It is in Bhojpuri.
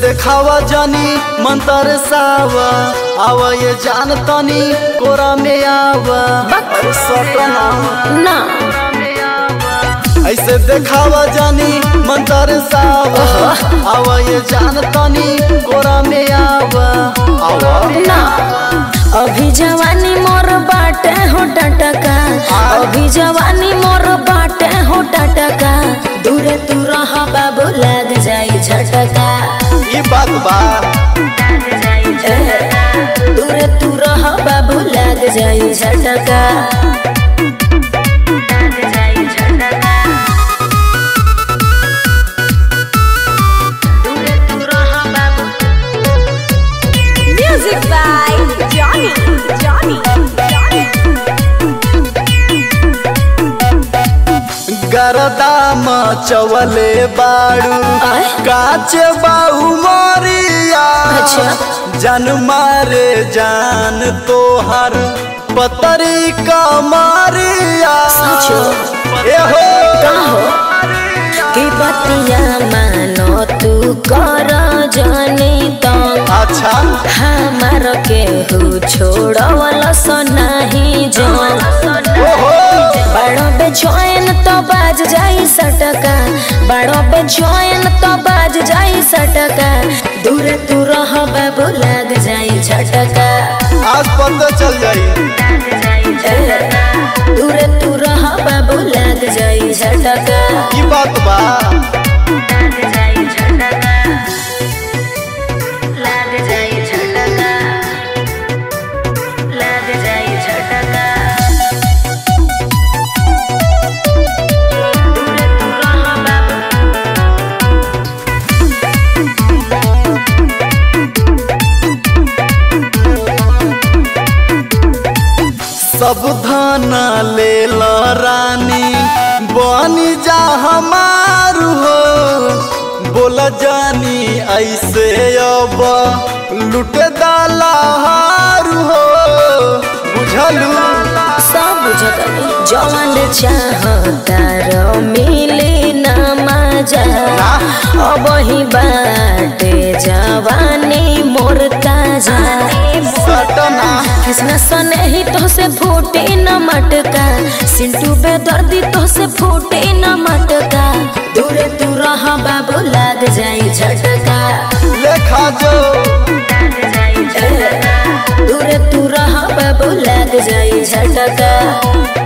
देखावा जानी मंतर सावा आवा ये जान तनी कोरा में आवा सटना ना ऐसे देखावा जानी मंतर सावा आवा ये जान तनी कोरा में आवा आवा ना अभी जवानी मोर बाटे हो टटका अभी जवानी मोर बाटे हो टटका दूरे तू रह बाबू लग जाई झटका ई बात बा दूरे तू रह बाबू लग जाई झटका Music by Johnny. गरदाम चवले बाड़ू काचे बाहू मोरिया जान मारे जान तोहर पतरी का मारिया ए हो की बतिया मानो तू कर जानी तो अच्छा हमार के हु छोड़वल सो नहीं जान बड़ो पे जोइन तो बाज जाई सटका बड़ो पे जोइन तो बाज जाई सटका दूर तू रह बाबू लग जाई झटका आज पता चल जाई दूर तू रह बाबू लग जाई झटका ई बात बा सावधान ले लो रानी बनी जा हमार हो बोला जानी ऐसे अब लुटे दाला हार हो बुझलू सब बुझतनी जवन चाहतार मिली ना मजा अब ही बाटे जवानी मोर ताजा सटना किसना सने ही तो से फूटे न मटका सिंटू बेदर्दी तो से फूटे न मटका दूरे तू रह बाबू लग जाई झटका लेखा जो दूरे तू रह बाबू लग जाई झटका